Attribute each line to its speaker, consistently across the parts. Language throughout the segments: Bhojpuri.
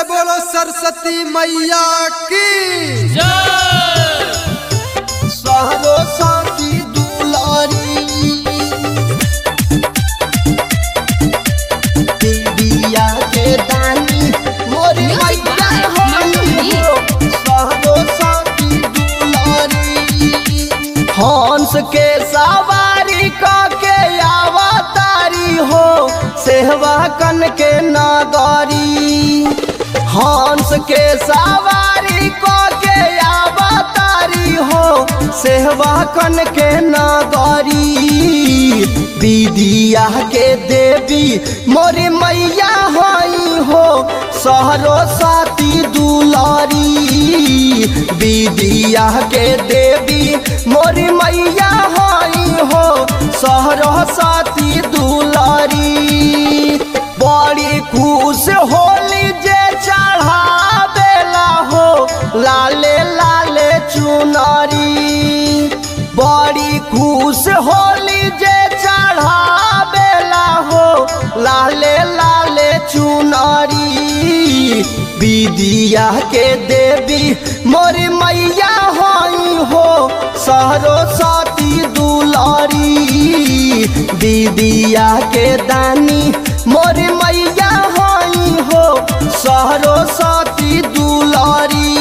Speaker 1: से बोलो सरस्वती मैया की
Speaker 2: जय।
Speaker 3: सरस्वती दुलारी देविया के दानी मोरी मैया हो सरस्वती दुलारी। हंस के सवारी के अवतारी हो सेहवा कन के नगरी। हंस के सवारी के अवतारी हो सेहवा कन के नगरी। विद्या के देवी मोरी मैया होई हो सरस्वती दुलारी। विद्या के देवी मोरी मैया होई हो सरस्वती दुलारी। बड़ी खुश होली जे चढ़ावेला हो लाले लाले चुनरी। बड़ी खुश होली जे चढ़ावेला हो लाले लाले चुनरी। विद्या के देवी मोरी मैया होई हो सरस्वती दुलारी। विद्या के दानी मोरी मैया होई हो सरस्वती दुलारी।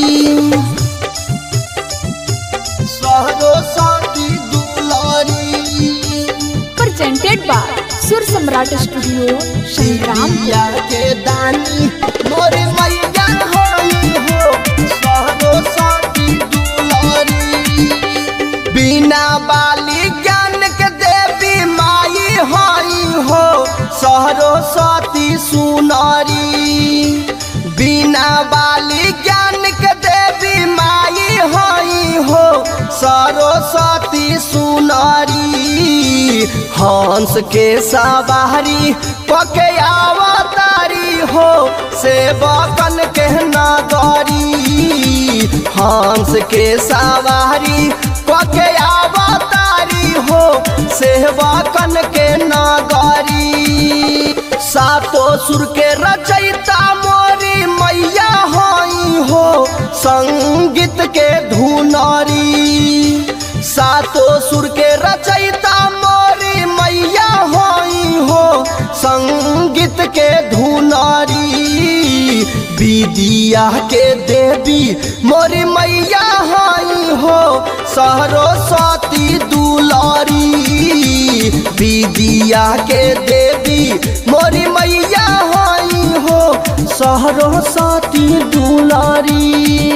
Speaker 3: सरस्वती दुलारी
Speaker 4: presented by सुर सम्राट स्टूडियो संग्राम।
Speaker 3: विद्या के दानी मोरी मैया होई हो सरस्वती दुलारी। बिना बाली ज्ञान के देवी माई होई हो सरस्वती सुनारी। बिना बाली ज्ञान के देवी माई होई हो सरस्वती सुनारी। हंस के सवारी के अवतारी हो सेवकन के नगरी। हंस के सवारी के अवतारी हो सेवकन के नगरी। सातो सुर के रचयिता मोरी मैया होई हो संगीत के धुनारी। सातो सुर के रचयिता मोरी मैया होई हो संगीत के धुनारी। विद्या के देवी मोरी मैया होई हो सरस्वती दुलारी। विद्या के देवी मोरी मैया होई हो सरस्वती दुलारी।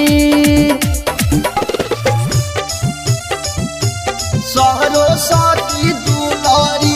Speaker 3: सरस्वती दुलारी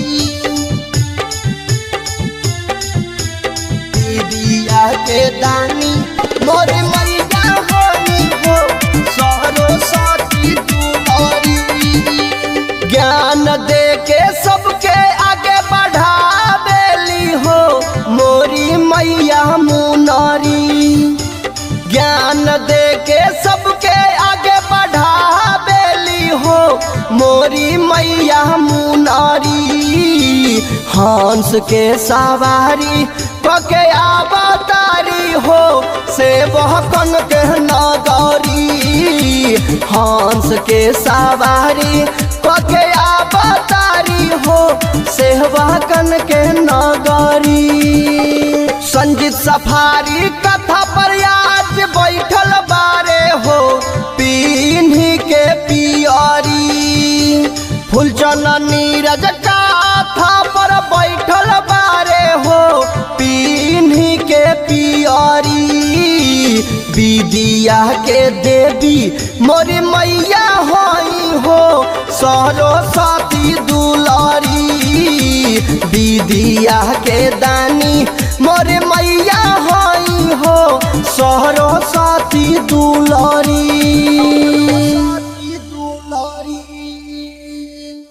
Speaker 3: विद्या के दानी मोरी मैया होई हो सरस्वती दुलारी। ज्ञान दे के सबके आगे बढ़ावेली हो मोरी मैया मुनारी। ज्ञान दे के सबके आगे बढ़ावेली हो मोरी मैया मुनारी। हंस के सवारी के अवतारी हो सेवकन के नगरी। हंस के सवारी के अवतारी हो सेवकन के नगरी। संजीत सफारी कथा पर आज बैठल बारे हो पीन्ही के पियारी। फूलचंद नीरज कथा पर बैठल बारे हो पीन्ही के पियारी। विद्या के देवी मोरी मैया होई हो सरस्वती दुलारी। विद्या के दानी मोरी मैया होई हो सरस्वती दुलारी।